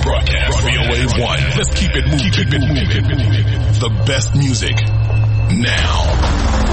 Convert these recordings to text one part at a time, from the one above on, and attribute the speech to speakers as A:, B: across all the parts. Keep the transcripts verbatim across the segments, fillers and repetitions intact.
A: Broadcast V O A one. Let's keep it moving. Keep it moving. The best music now.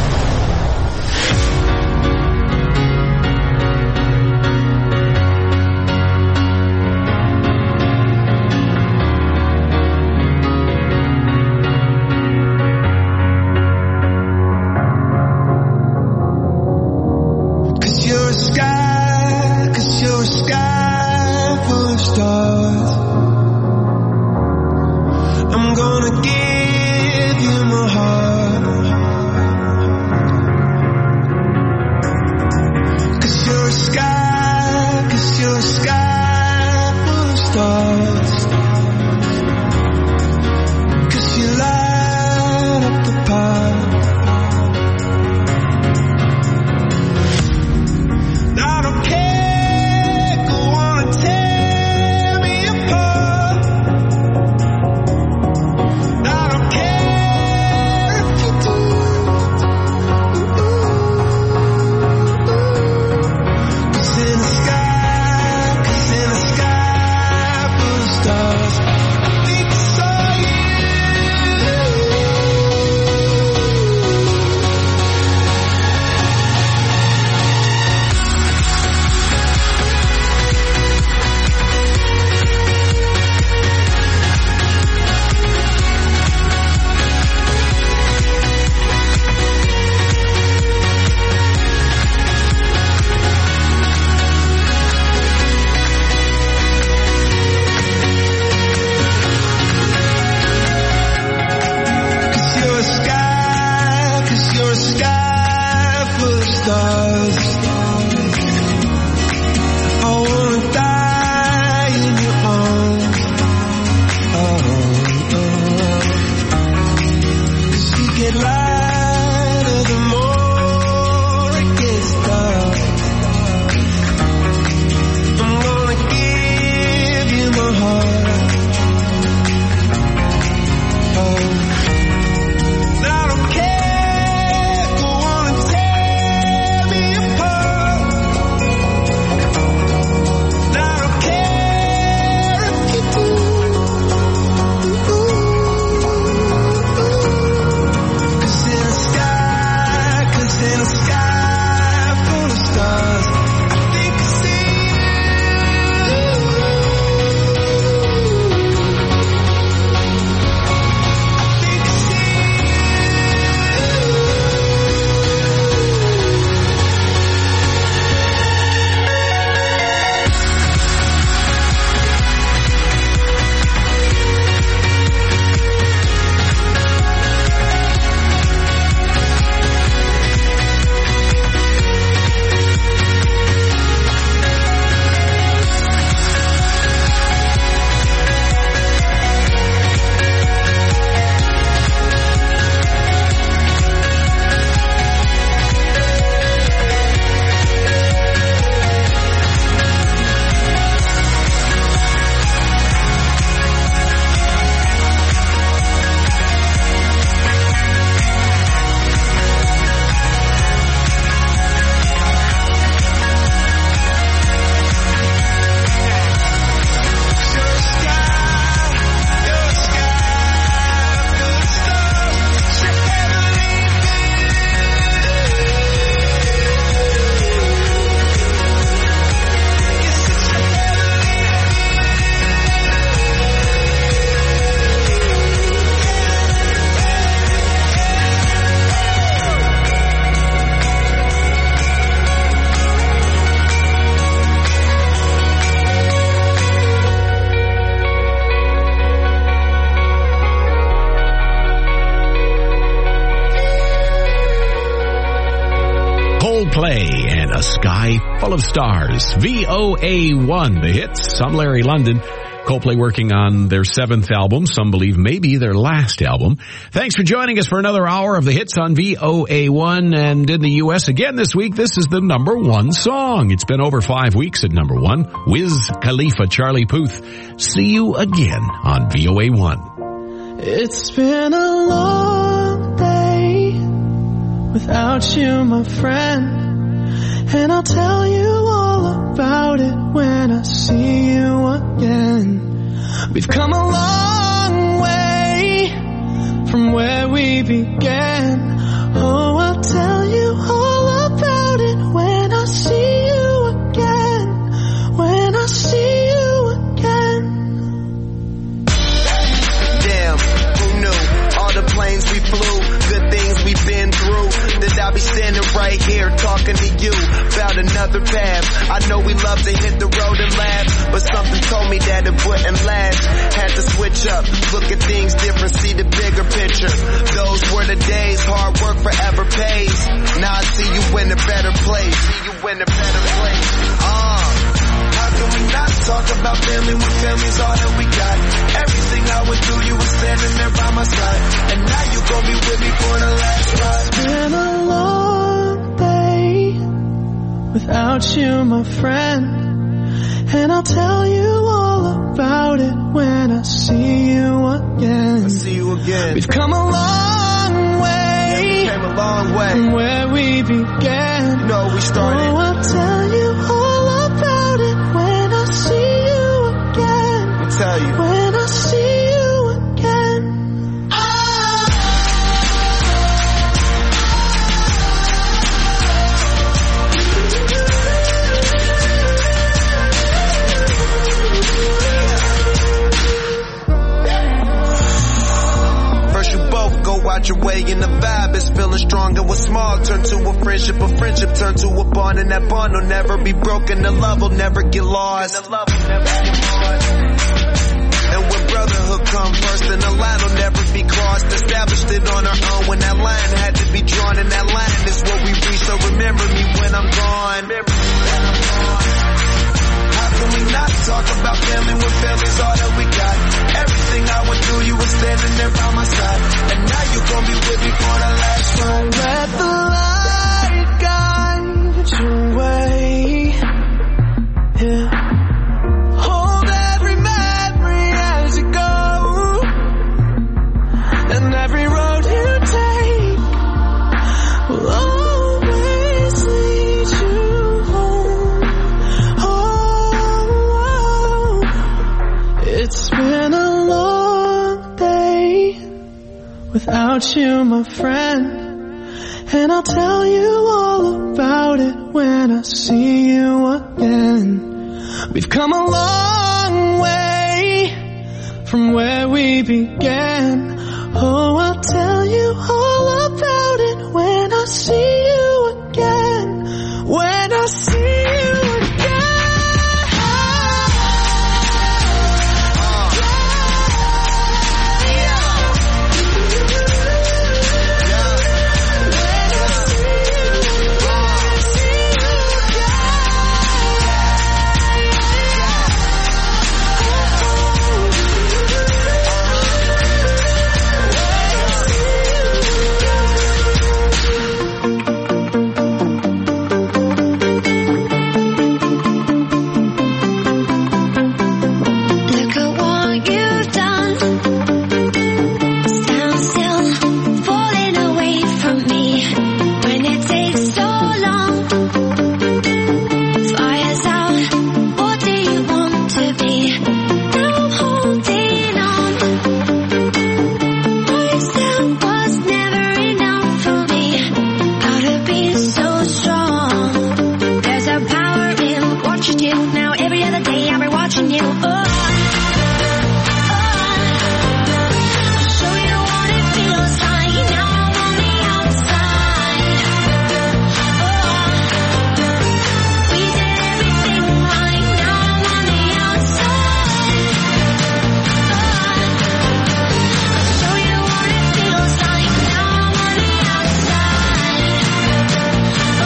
B: Coldplay and A Sky Full of Stars. V O A one, the hits. I'm Larry London. Coldplay working on their seventh album, some believe maybe their last album. Thanks for joining us for another hour of the hits on V O A one. And in the U S again this week, this is the number one song. It's been over five weeks at number one. Wiz Khalifa, Charlie Puth. See you again on V O A one.
C: It's been a long day without you, my friend. And I'll tell you all about it when I see you again. We've come a long way from where we began. Oh, I'll tell you all about it when I see you again. When I see you again.
D: Damn, who knew? All the planes we flew, good things we've been through. That I'll be standing right here talking to you about another path. I know we love to hit the road and laugh, but something told me that it wouldn't last. Had to switch up, look at things different, see the bigger picture. Those were the days, hard work forever pays. Now I see you in a better place. See you in a better place. Ah. Uh. How can we not talk about family when family's all that we got? Everything I went through, you were standing there by my side. And now you gon' be with me for the last ride.
C: It's been a long day without you, my friend. And I'll tell you all about it when I see you again.
D: I see you again.
C: We've come a long way.
D: Yeah, we came a long way.
C: From where we began.
D: You know, we started.
C: Oh, I'll tell you all about it when I see you again.
D: I'll tell you.
C: When I see you again.
D: First you both go out your way and the vibe is feeling strong. And what's small turn to a friendship, a friendship turn to a bond, and that bond will never be broken. The love will never get lost. And the love will never get lost. And when brotherhood come first, then the line will never be crossed. Established it on our own when that line had to be drawn, and that line is what we reach. So remember me when I'm gone. How can we not talk about family when family's all that we got? Everything I went through, you were standing there by my side. And now you gon' be with me for the last ride.
C: Let the light guide your way. Yeah. Hold every memory as you go. And every road you take will always lead you home. Oh, it's been a long day without you, my friend. And I'll tell you all about it when I see you again. We've come a long way from where we began. Oh, I'll tell you all about it when I see you again. When I see you again.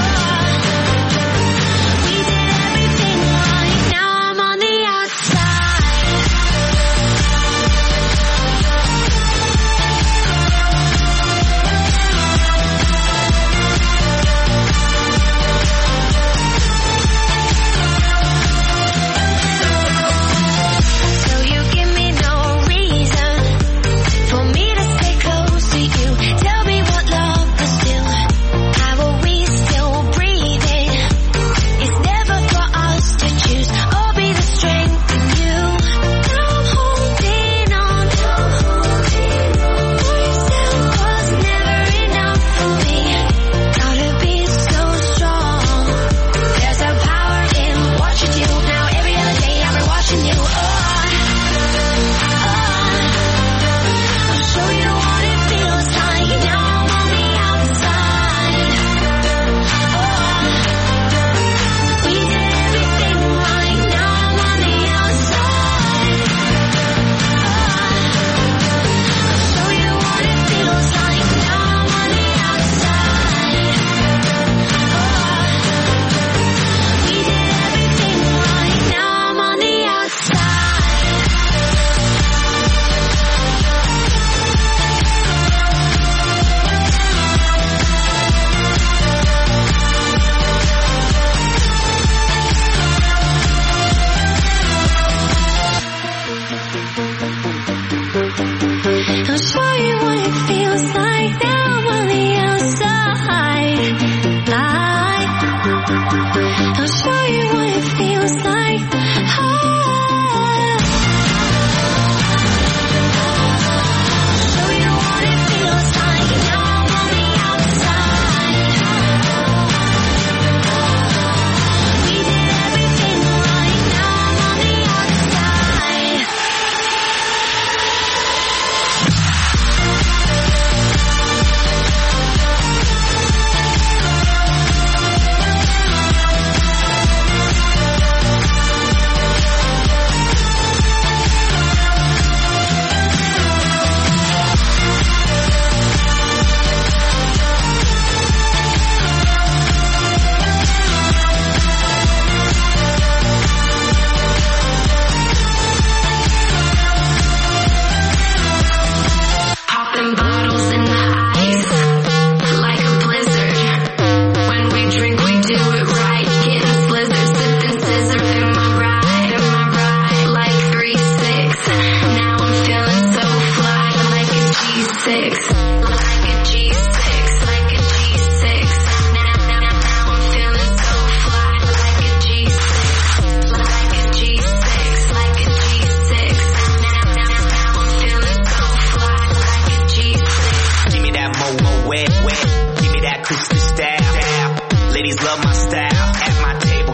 E: Outside.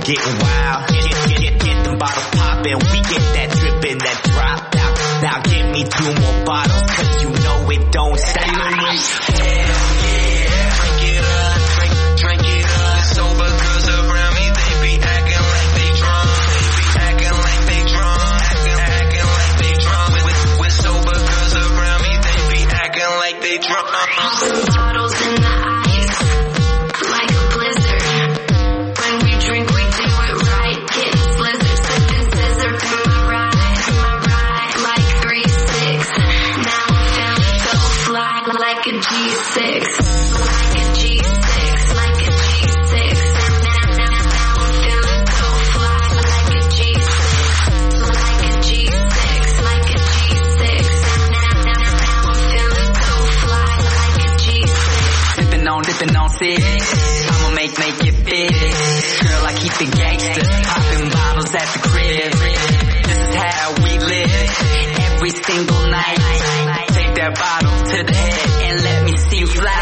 E: getting wild. Get, get, get, get them bottles poppin'. We get that drippin', that drop out. Now give me two more bottles, cause you know it don't stop. Hell yeah, drink it up, drink, drink it up. Sober girls around me, they be acting like they drunk. They be acting like they drunk. Acting, acting like they drunk. With, with sober girls around me, they be acting like they drunk.
F: Bottles in the ice, like a blizzard. When we drink, we do it right. Getting slizzard, sipping scissor in my ride, in my ride, like three six. Now I'm feeling so fly, like a G six, like a G six, like a G six. Now, now, now I'm feeling so fly, like a G six, like a G six, like a G six. Now, now, now I'm feeling so fly, like a G six.
E: Dipping on, dipping on six. I'ma make, make it fit. Girl, I keep it gangster. Popping bottles at the crib. This is how we live. Every single night. Take that bottle to the head and let me see you fly.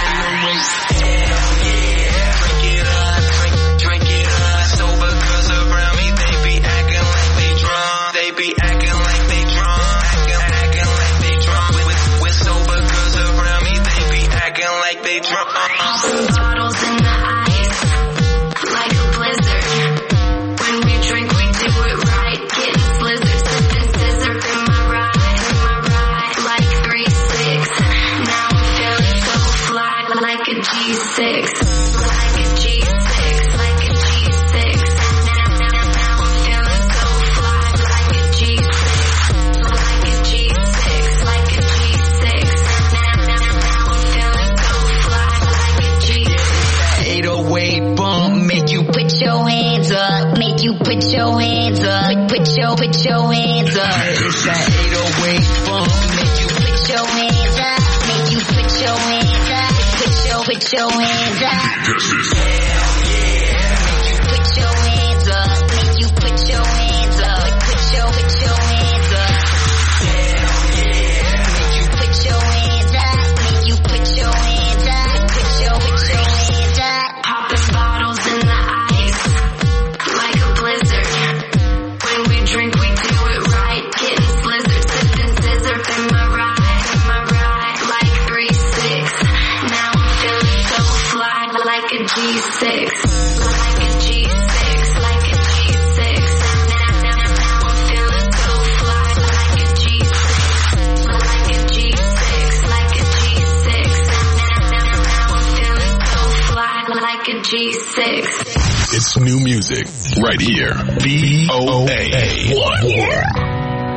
E: Hell yeah. Drink it up, drink, drink it up. Sober girls around me, they be acting like they drunk. They be acting like they drunk. Acting, acting like they drunk. With, with sober girls around me, they be acting like they drunk.
F: Bottles in the ice, like a blizzard. When we drink, we do it right. Getting slizzard, sipping scissor in my ride, in my ride, like three six. Now I'm feeling so fly, like a G six, like a G six, like a G six. Now, now, now I'm feeling so fly, like a G six, like a G six, like a G six. Now, now, now I'm feeling so fly, like a G six.
E: eight oh eight bump, make you
F: Put your hands up, make you put your hands up, put your, put your hands up.
E: It's that eight oh eight bump, make you
F: Put your hands up, make you put your hands up, put your, put your hands up.
E: hell yeah.
F: Make you put your hands up, make you put your hands up, put your, put your hands up.
E: Hell yeah.
F: Make you put your hands up, make you put your hands up, put your, put your hands up. Popping bottles in the ice, like a blizzard. When we drink, we do it right. Getting slizzard, sipping scissor in my ride, in my ride, like three six. Now I'm feeling so fly, like a G six, like a G six, like a G six. Now, now, now I'm feeling so fly, like a G six, like a G six, like a G six. Now, now, now I'm feeling so fly, like a G six.
A: It's new music right here. V O A one.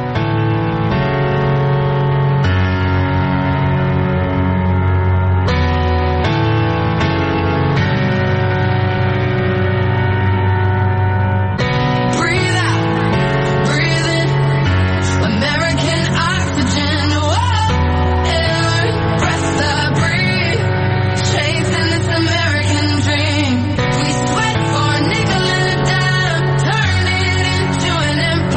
F: Breathe out, breathe in, American oxygen, whoa, every breath I breathe, chasing this American dream. We sweat for a nickel and a dime, turn it into an empire.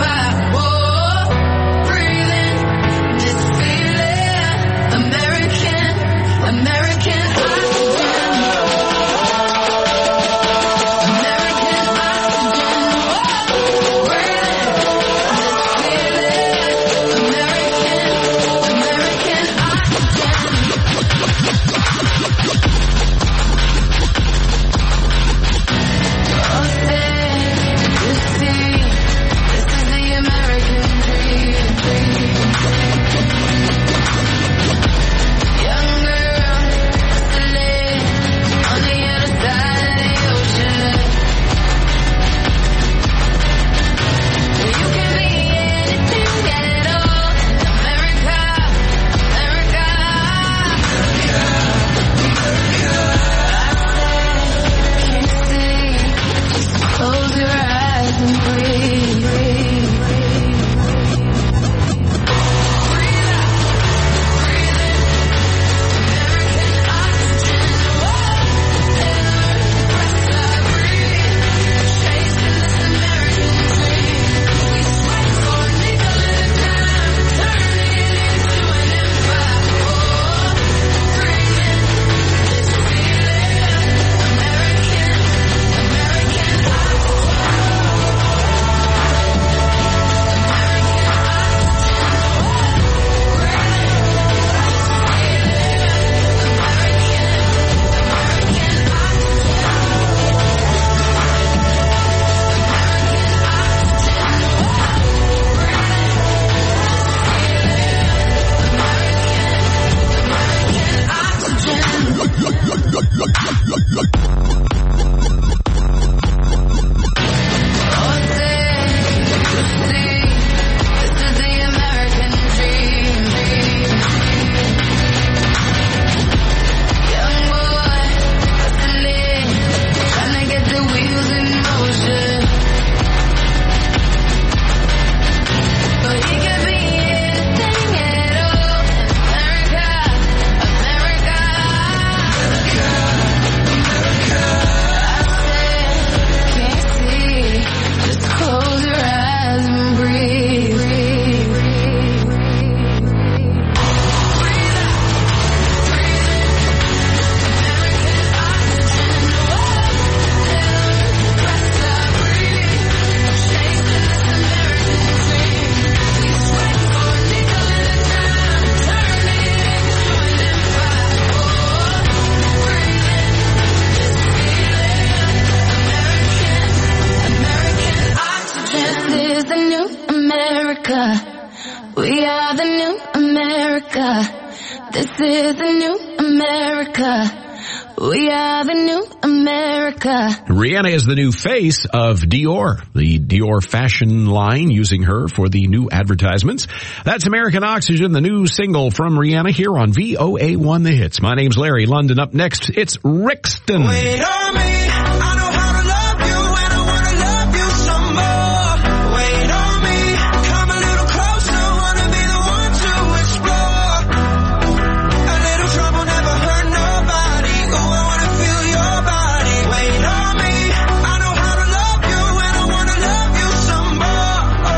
F: is the new America. We are the new America. This is the new America. We are the new America.
B: Rihanna is the new face of Dior, the Dior fashion line, using her for the new advertisements. That's American Oxygen, the new single from Rihanna here on V O A one The Hits. My name's Larry London. Up next, it's Rixton.
C: Wait on me. I know how to love you and I want to love you some more. Wait on me. Come a little closer. Wanna be the one to explore. A little trouble never hurt nobody. Oh, I wanna feel your body. Wait on me. I know how to love you and I wanna love you some more.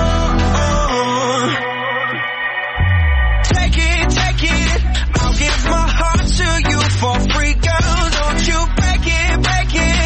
C: Take it, take it. I'll give my heart to you for free, girl. Don't you break it, break it.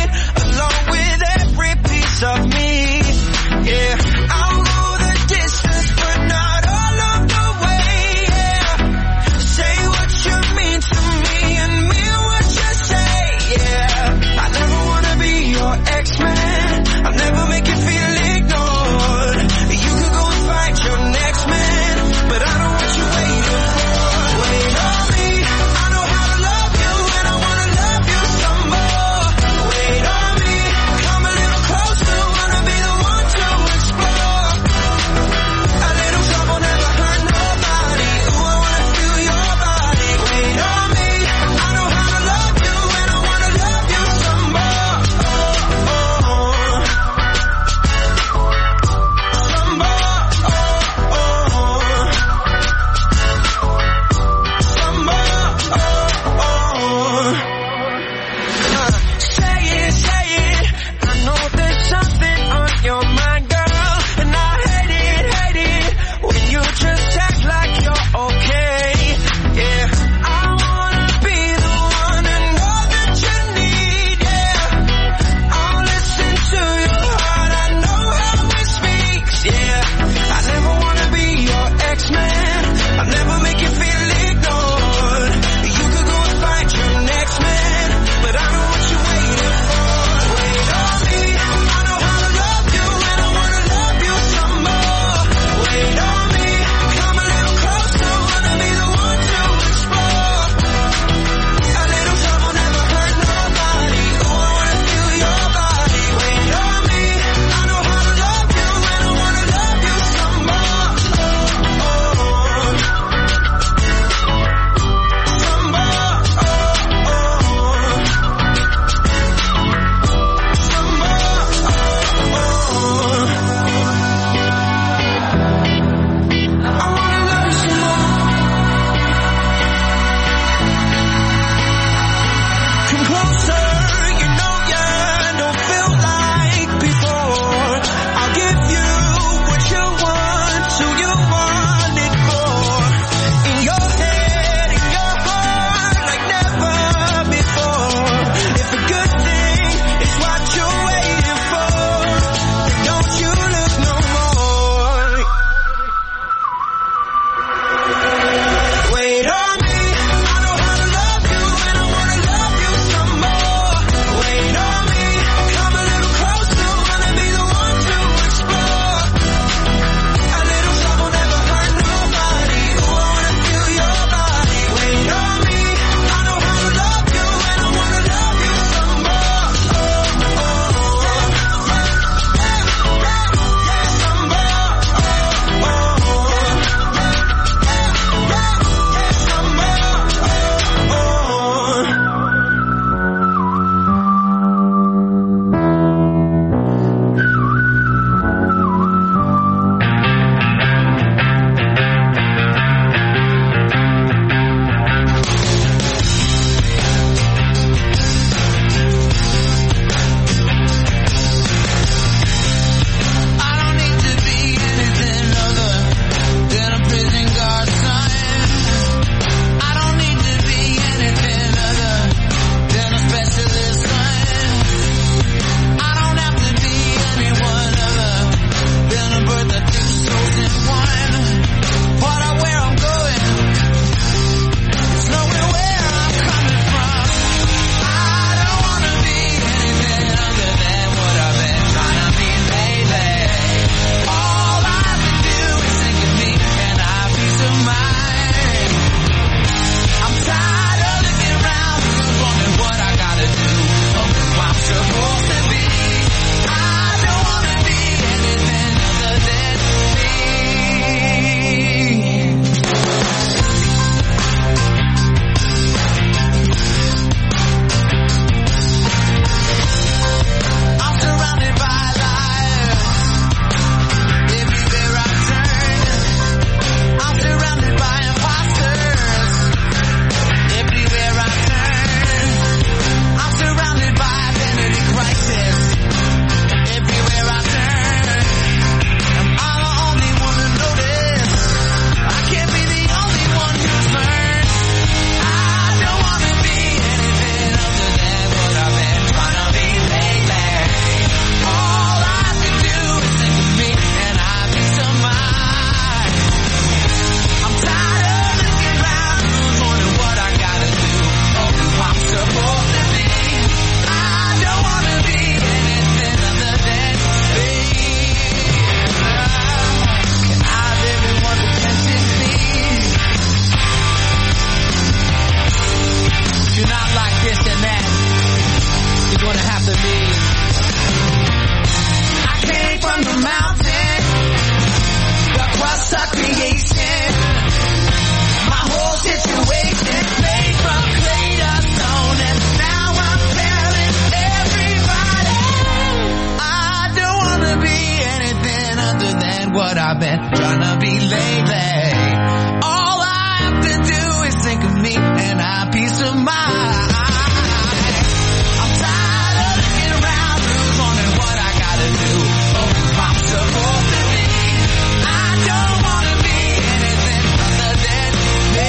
G: ain't what I've been trying to be lately. All I have to do is think of me and have peace of mind. I'm tired of looking around, who's wondering what I gotta do, or who I'm supposed to be. I don't wanna be anything other than me.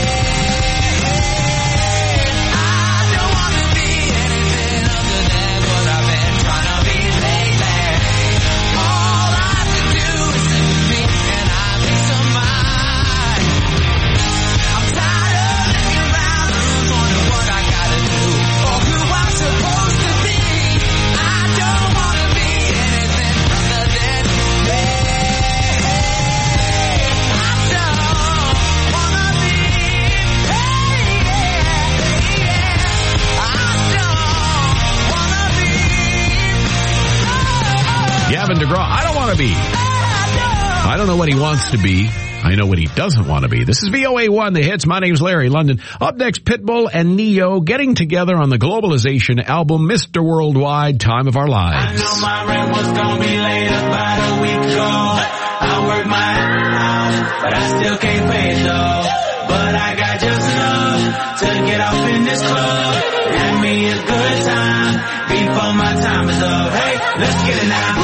G: I don't wanna be anything other than what I've been trying to be lately. All I have to do is think of me and have peace of mind. I'm tired of looking around, who's wondering what I gotta do, or who I'm supposed to be. I don't wanna be anything other than me. I don't wanna be, hey, yeah. I don't wanna be, oh,
B: Gavin DeGraw, I don't want to be. I don't know what he wants to be. I know what he doesn't want to be. This is V O A one, The Hits. My name's Larry London. Up next, Pitbull and Neo getting together on the Globalization album, Mister Worldwide, Time of Our Lives.
C: I know my rent was gonna be late about a week ago. I worked my ass off, but I still can't pay it though. But I got just enough to get off in this club. Have me a good time before my time is up. Hey, let's get it now.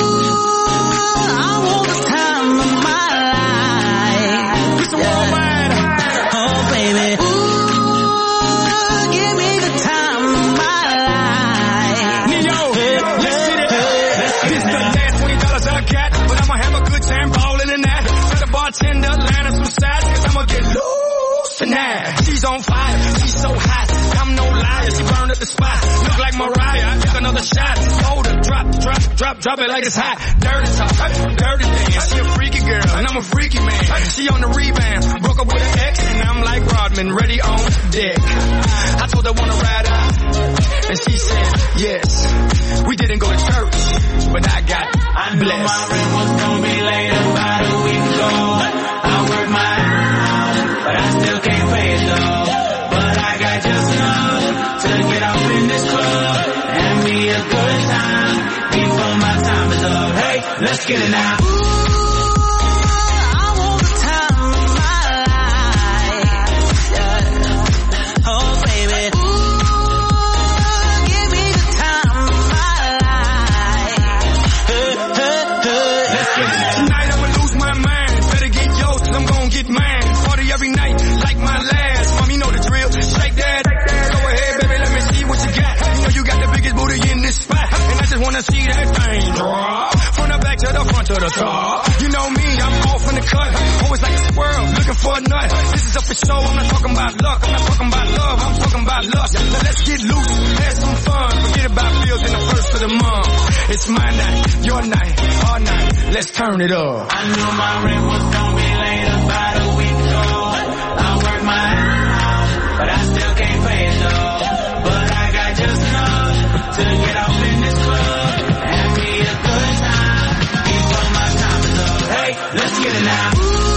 G: I want the time of my life.
C: Mister Worldwide.
G: Oh, baby. Ooh, give me the time of my life.
C: Neo, let's get it. This is the last twenty dollars I got, but I'ma have a good time ballin' in that. Got a bartender, line up some sides, cause I'ma get loose tonight. She's on fire, she's so hot, I'm no liar, she burned up the spot. Look like Mariah, took another shot. Hold her, drop, drop, drop, drop it like it's hot. Dirty talk, dirty dance, she a freaky girl, and I'm a freaky man. She on the rebound, broke up with an ex, and I'm like Rodman, ready on deck. I told her wanna ride out, and she said yes. We didn't go to church, but I got
H: I knew
C: blessed.
H: my rent was gonna be late about a week ago. I worked my ass off, but I still can't pay it though. But I got just enough to get off in this club and me a good time before my time is up. Hey, let's get it now.
G: I want the time of my life. Yeah. Oh, baby. Ooh, give me the time of my life. Hey, hey, hey.
C: Let's get it. Tonight I'ma lose my mind. Better get yours, cause I'm gonna get mine. Party every night, like my last. Mom, you know the drill. Shake that. Go ahead, baby, let me see what you got. You know you got the biggest booty in this spot. And I just wanna see that thing drop. From the back to the front to the top. You know me, I'm off in the cut. Always like a squirrel, looking for a nut. This is up for show, I'm not talking about luck. I'm not talking about love, I'm talking about lust. Now let's get loose, have some fun. Forget about bills in the first of the month. It's my night, your night, our night. Let's turn it up.
H: I knew my rent was gonna be late about a week ago. I worked my ass off, but I still can't pay it though. But I got just enough to get off in this club and me a good time before my time is up. Hey, let's get it now.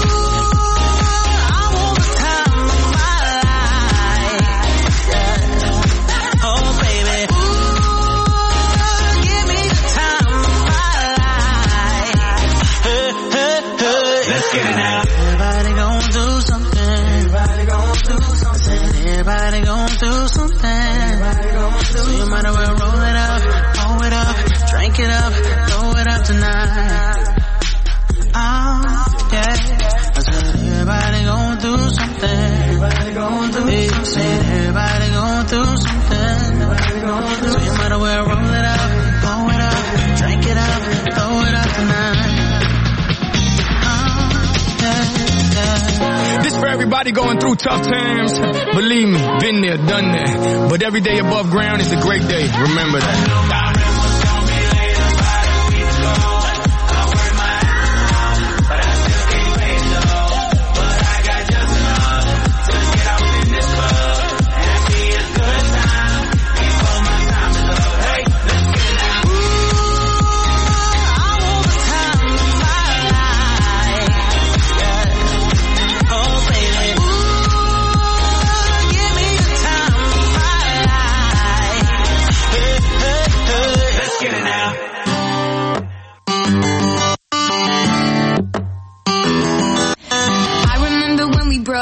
G: I want the time of my life. Yeah. Oh, baby. Ooh, give me the time of my life. Hey, hey, hey.
H: Let's get it now.
G: Everybody gon' do something. Everybody gon' do something. Everybody gon' do something. Everybody gon' do so you might as well roll it up, roll it up, drink it up, throw it up tonight. Oh, yeah. I said everybody gon' do something. Everybody gon' do something. I said everybody gon' do something. Everybody gon' do so you might as well roll it up, roll it up, drink it up, throw it up tonight.
C: This for everybody going through tough times. Believe me, been there, done that. But every day above ground is a great day. Remember that.
G: Hey, hey, hey.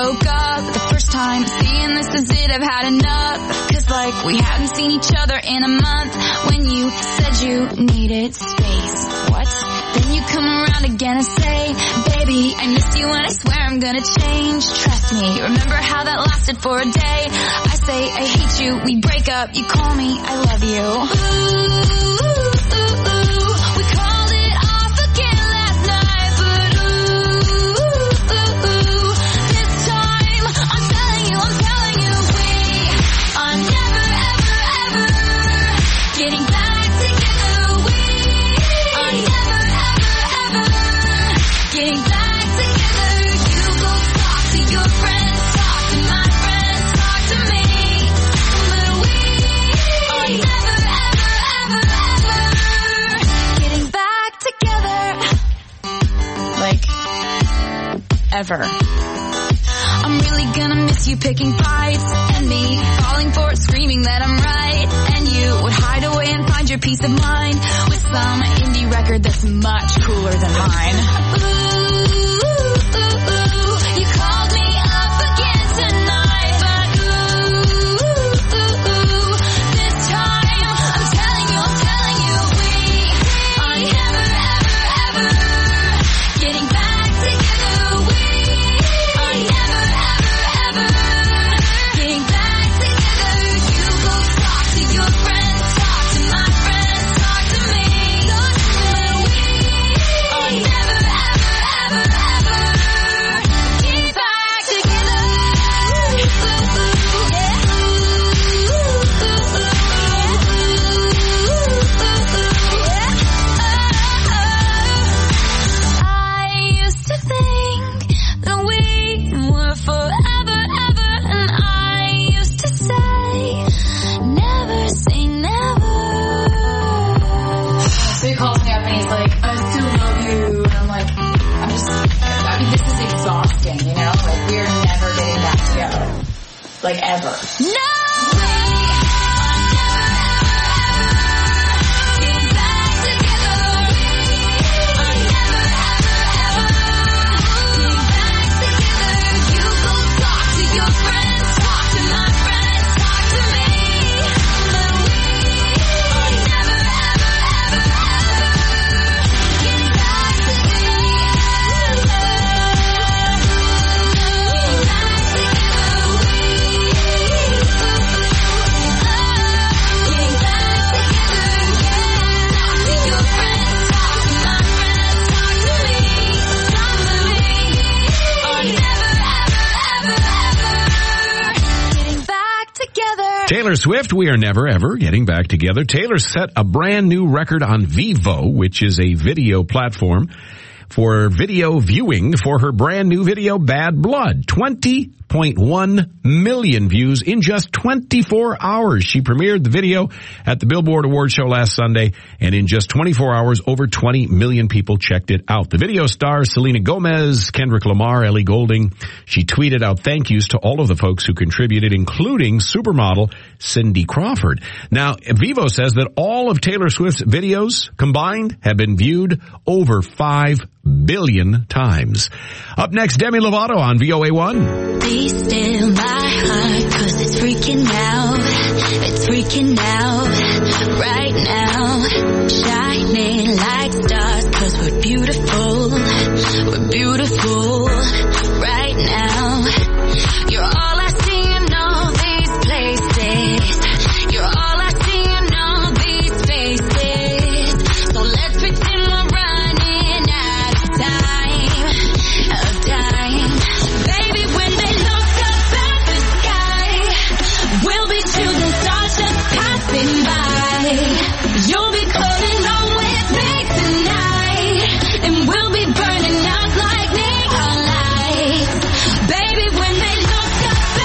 I: broke up. The first time seeing this is it, I've had enough. Cause like we hadn't seen each other in a month. When you said you needed space. What? Then you come around again and say, baby, I miss you and I swear I'm gonna change. Trust me, remember how that lasted for a day? I say I hate you, we break up, you call me, I love you. Ooh, ooh, ooh, ooh. We called it off again last night, but ooh, ooh, ooh, ooh. This time, I'm telling you, I'm telling you, we are never, ever, ever getting back together. We are never, ever, ever getting back together. You go talk to your friends, talk to my friends, talk to me. But we are never, ever, ever, ever getting back together. Like, ever. I'm really gonna miss you picking fights and me falling for it, screaming that I'm right. And you would hide away and find your peace of mind with some indie record that's much cooler than mine. Ooh, ooh, ooh, you called me up again tonight, but ooh, ooh, ooh, this time I'm telling you, I'm telling you, we are never, ever, ever getting back together. We are never, ever, ever getting back together. You go talk to your friends, talk to my friends, talk to me. But we are never, ever, ever, ever getting back together. I used to think that we were forever, ever, and I used to say, never say never. So he calls me up and he's like, I still love you. And I'm like, I'm just, I mean, this is exhausting, you know? Like, we're never getting back together. Like, ever. No! We are never, ever, ever getting back together. We are never, ever, ever getting back together. You go talk to your friends, talk to my friends, talk to me. But we are never, ever, ever, ever getting back together. Getting back together. Getting back together. Talk to your friends, talk to my friends, talk to me. Talk to me. Are never, ever, ever, ever getting back together.
B: Taylor Swift, we are never ever getting back together. Taylor set a brand new record on Vevo, which is a video platform for video viewing for her brand new video Bad Blood. twenty point one million views in just twenty-four hours. She premiered the video at the Billboard Award show last Sunday, and in just twenty-four hours, over twenty million people checked it out. The video stars Selena Gomez, Kendrick Lamar, Ellie Goulding. She tweeted out thank yous to all of the folks who contributed, including supermodel Cindy Crawford. Now, Vevo says that all of Taylor Swift's videos combined have been viewed over five billion times. Up next, Demi Lovato on V O A one.
F: Be still my heart, cause it's freaking out. It's freaking out right now. Shining like stars, cause we're beautiful. We're beautiful right now. You're all I see in all these places. You're all I see in all these faces. So let's pretend we're running out of time. Of time. Baby, when they look up at the sky, we'll be shooting stars just passing by. You'll be coming home with me tonight, and we'll be burning out like neon lights. Baby, when they look up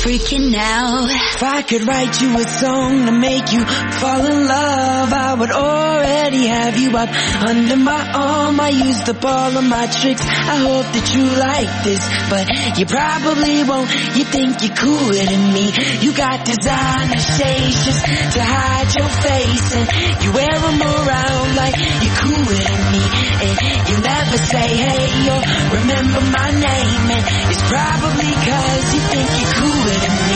I: freaking out.
C: If I could write you a song to make you fall in love, I would already have you up under my arm. I used up all of my tricks, I hope that you like this, but you probably won't. You think you're cooler than me. You got designer shades just to hide your face, and you wear them around like you're cooler than me. And you never say hey or remember my name, and it's probably cause you think you're cooler than me.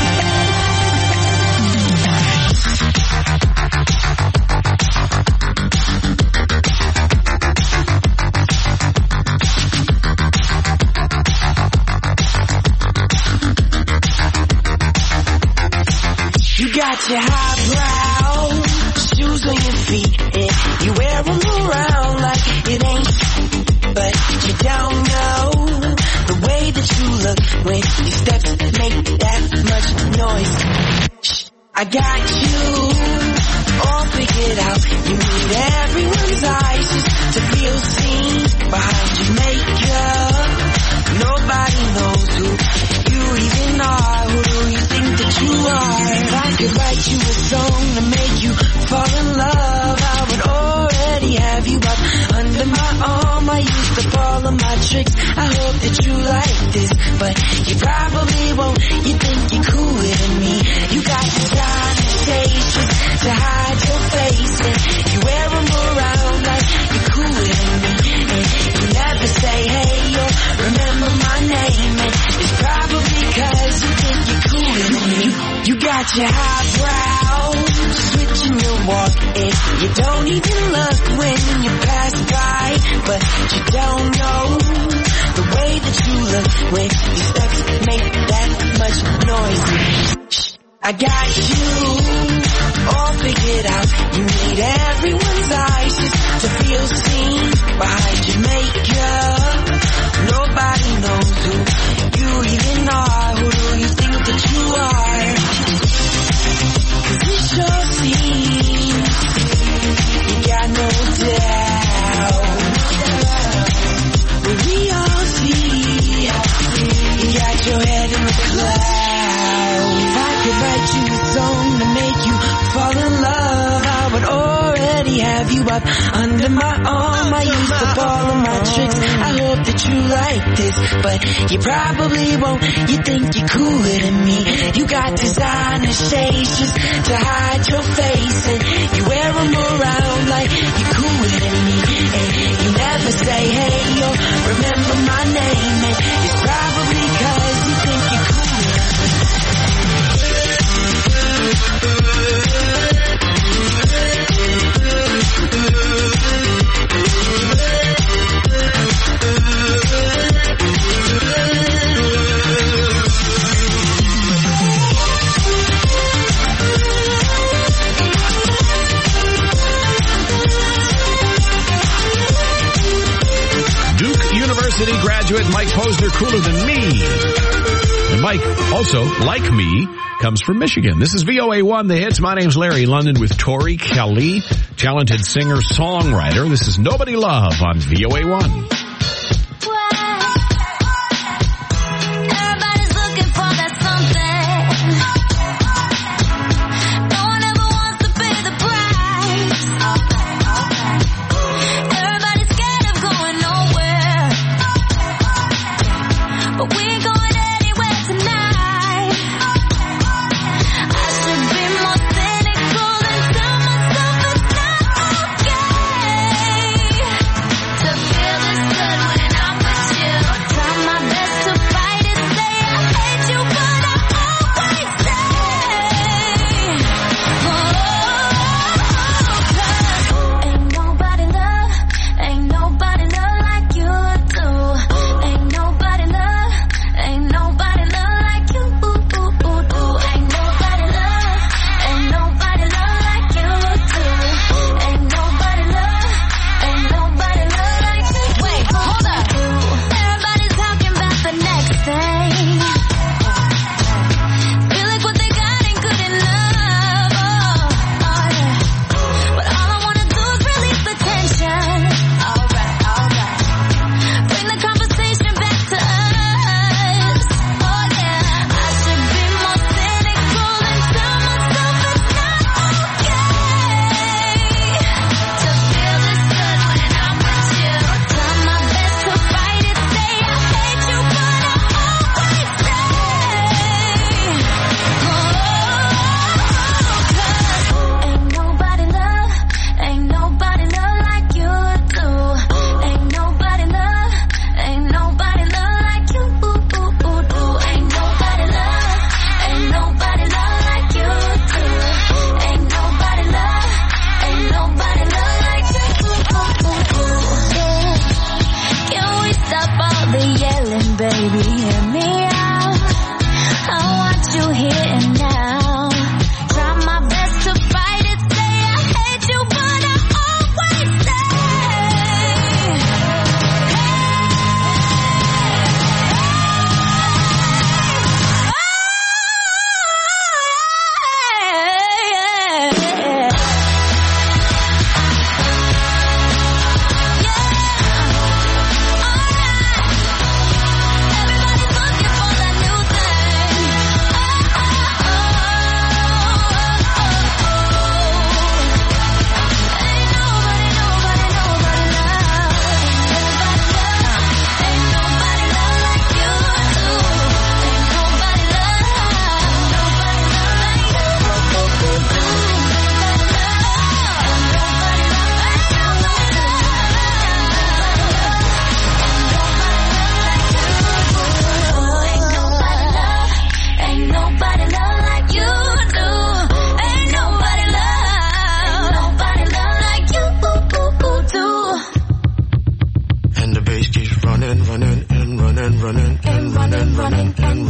C: You got your highbrow shoes on your feet, and you wear them around like it ain't, but you don't know the way that you look when your steps make that much noise. Shh, I got you all figured out. You need everyone's eyes just to feel seen behind your makeup. Nobody knows who you even are. Who do you think that you are? If I could write you a song to make you fall in love, I would already have you up under my arm. I used up all of my tricks, I hope that you like this, but you probably won't. You think you're cooler than me. You got designer shades just to hide your face, and you wear them around like you're cooler than me. And you never say hey or remember my name, and it's probably cause you think you're cooler than me. You got your highbrow switching your walk, and you don't even look when you pass by, but you don't know the way that you look when your steps make that much noise. Shh, I got you all figured out. You need everyone's eyes just to feel seen behind your makeup. Nobody knows who you even are. Who do you think that you are? Cause it sure seems you got no doubt. But we all see you got your head in the clouds. If I could write you a song to make you fall in love, I would already have you up under my arm. I used up all of my tricks, I hope that you like this, but you probably won't. You think you're cooler than me. You got designer shades just to hide your face, and you wear them around like you're cooler than me. And you never say hey or remember my name, and it's probably cause you think you're cooler than me.
B: University graduate Mike Posner, cooler than me. And Mike, also, like me, comes from Michigan. This is V O A one, The Hits. My name's Larry London with Tori Kelly, talented singer-songwriter. This is Nobody Love on V O A one.
I: Feel this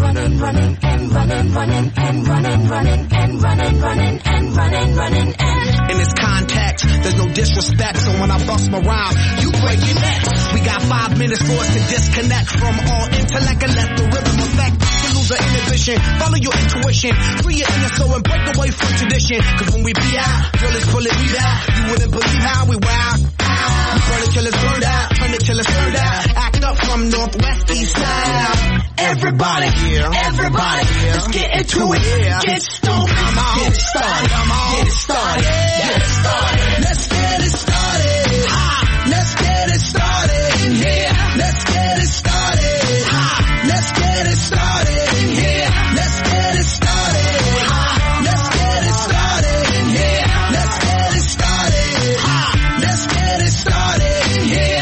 F: running, running, and running, running, and running, running, and running, running, and running, running, and.
J: In this context, there's no disrespect, so when I bust my rhyme, you break your neck. We got five minutes for us to disconnect from all intellect and let the rhythm affect. To lose the inhibition, follow your intuition, free your inner soul and break away from tradition. Cause when we be out, girl, it's pulling me out. You wouldn't believe how we wild. We burn it till it's burned out, turn it till it's turned out. Act up from northwest, east side. Everybody here, everybody here, let's get into it. Get stoked, come on, get it started, come on, get it started, get it started. Let's get it started. Ha! Let's get it started in here. Let's get it started. Ha! Let's get it started in here. Let's get it started. Ha! Let's get it started in here. Let's get it started. Ha! Let's get it started in here.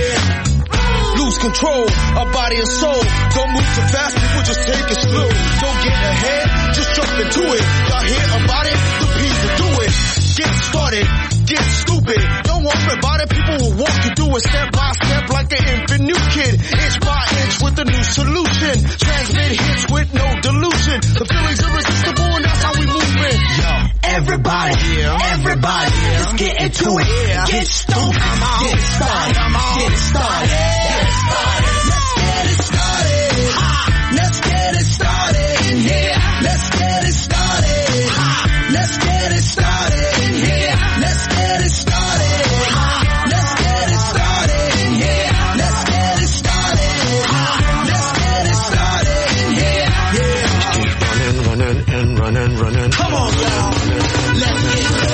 J: Yeah. Lose control of body and soul. Don't move too fast, people just take it slow. Don't get ahead, just jump into it. Y'all hear about it? The P's will do it. Get started, get stupid. Don't worry about it, people will walk you through it step by step like an infant new kid. Inch by inch with a new solution. Transmit hits with no delusion. The feeling's irresistible and that's how we move it. Yo, everybody, everybody, let's get into it. Get stupid, get it started, get it started, get it started. Let's get it started. Ha! Let's get it started in here. Let's get it started. Ha! Let's get it started in here. Let's get it started. Ha! Let's get it started in here. Let's get it started. Ha! Let's get it started in here. Yeah. Keep running, running, and running, running. Come on, y'all. Let's get it.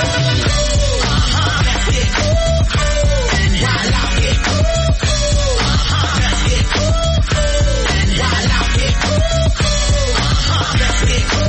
J: Uh-huh. Let's get it. And while I get it. Uh-huh. Let's get it. And while I get it. Uh-huh. Let's get it.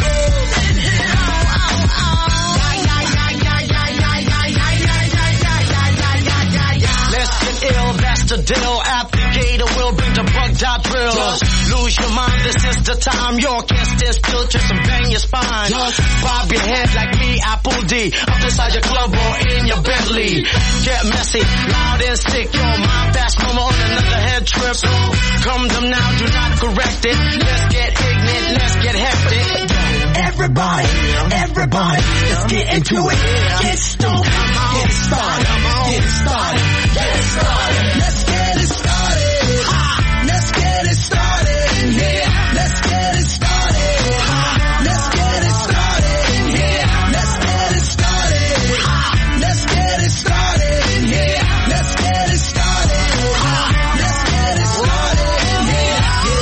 J: Ill, that's the deal. Applicator will bring the bug dot drill. Just lose your mind, this is the time. You can't stand still, just bang your spine. Just bob your head like me, Apple D. Up inside your club or in your Bentley. Get messy, loud and sick. Your mind fast, mama on another head trip. So come them now, do not correct it. Let's get ignorant, let's get hectic. Everybody, everybody, let's get into it. Get stoked, get it started, get it started, get it started. Let's get it started. Ha! Let's get it started in here. Let's get it started. Ha! Let's get it started in here. Let's get it started. Ha! Let's get it started in here. Let's get it started. Ha! Let's get it started in here.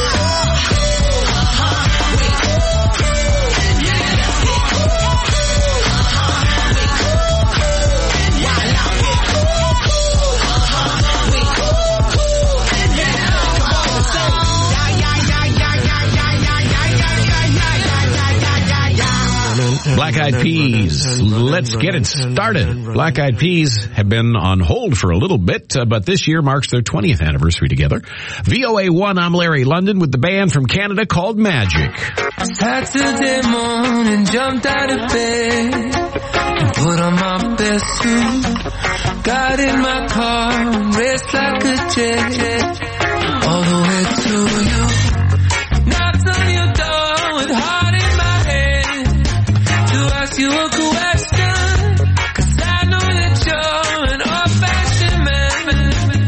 B: Black Eyed Peas, let's get it started. Black Eyed Peas have been on hold for a little bit, uh, but this year marks their twentieth anniversary together. V O A one, I'm Larry London with the band from Canada called Magic.
K: Saturday morning, jumped out of bed and put on my best suit. Got in my car and raced like a jet all the way to you. Knocked on your door with heart in my hand to ask you a question, 'cause I know that you're an old-fashioned man.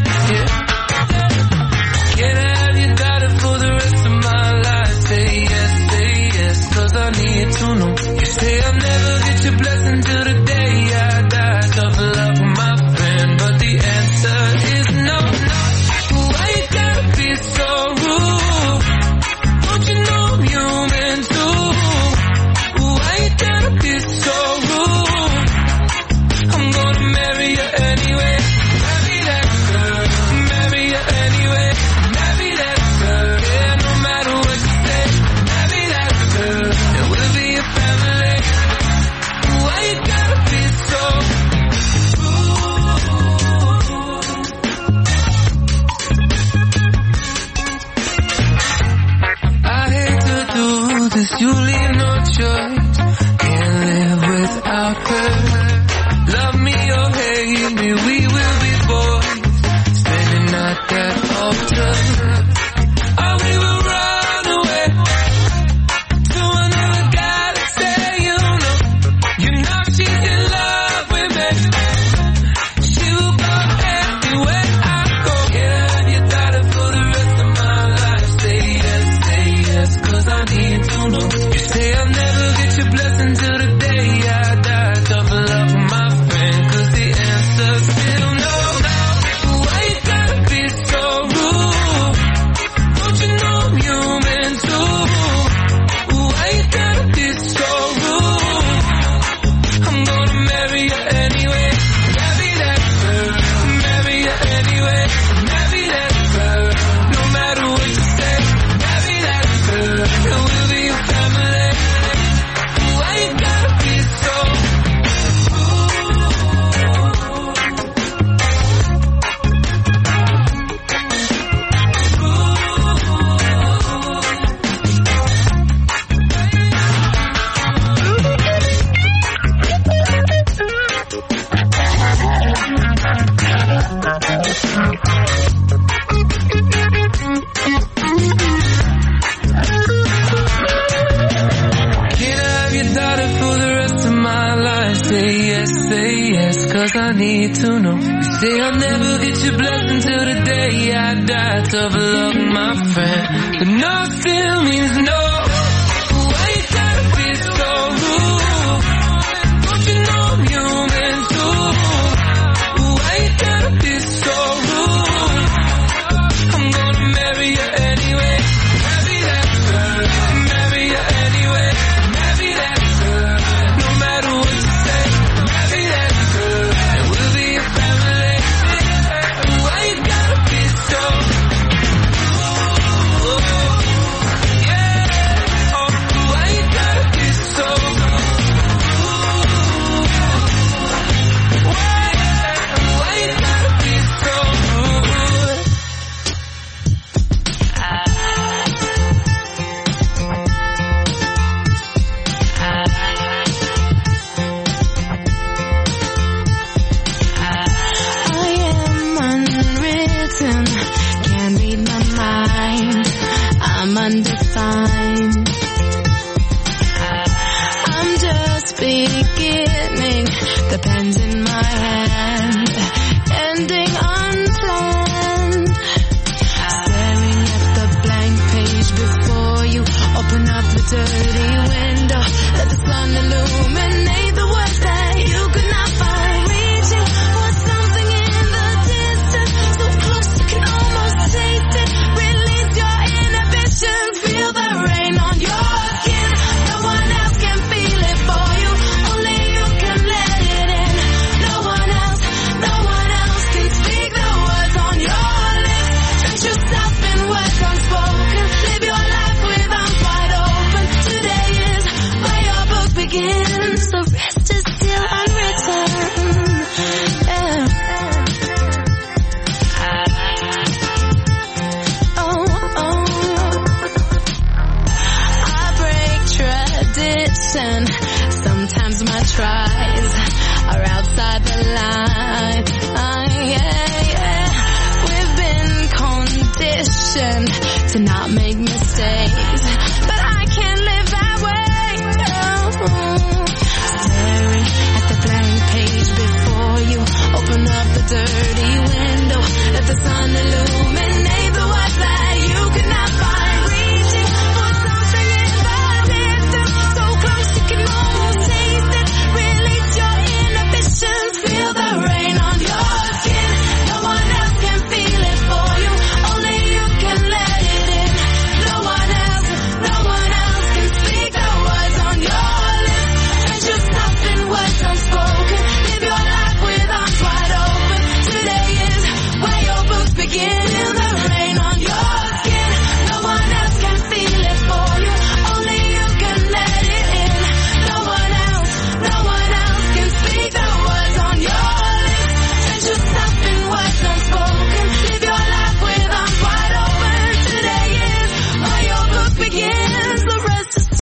K: Yeah. Can I have your daughter for the rest of my life? Say yes, say yes, 'cause I need to know. You say I'll never get your blessing till the day I die. Tough love for my friend, but the answer is no, no. Why you gotta be so rude? Don't you know I'm human too? Why you gotta be so rude? I'm gonna marry you anyway. Marry that girl. Marry you anyway. Marry that girl. Yeah, no matter what you say. Marry that girl. And we'll be a family. Why you gotta be so rude? I hate to do this, you leave no choice. Can't live without her. Love me or hate me, we will be boys. Spending at that altar. Oh, we will run away I need to know. You say I'll never get your blessing till the day I die. Tough love, my friend, but no still means no. Why you gotta be so rude? Don't you know I'm human too? Why you gotta be so rude? I'm gonna marry you anyway. Marry that girl. Marry you anyway. Marry that girl. No matter what you say. Marry that girl. And we'll be a family. Why you gotta be so? Yeah. Oh, why you gotta be so? Why? Why you gotta be so rude?
I: I am unwritten, can't read my mind, I'm undefined. I'm just beginning, the pen's in my hand, ending unplanned. Staring at the blank page before you, open up the dirty window, let the sun illuminate the words that you could not find. Reaching for something in the distance, so close you can almost taste it. Release your inhibition, feel the rain on your skin. No one else can feel it for you, only you can let it in. No one else, no one else can speak the words on your lips. Drench yourself in words unspoken, live your life with arms wide open. Today is where your book begins, the rest is still unwritten. Yeah. Oh, oh. I break tradition. Sometimes my tries are outside the line. Ah, yeah, yeah. We've been conditioned to not make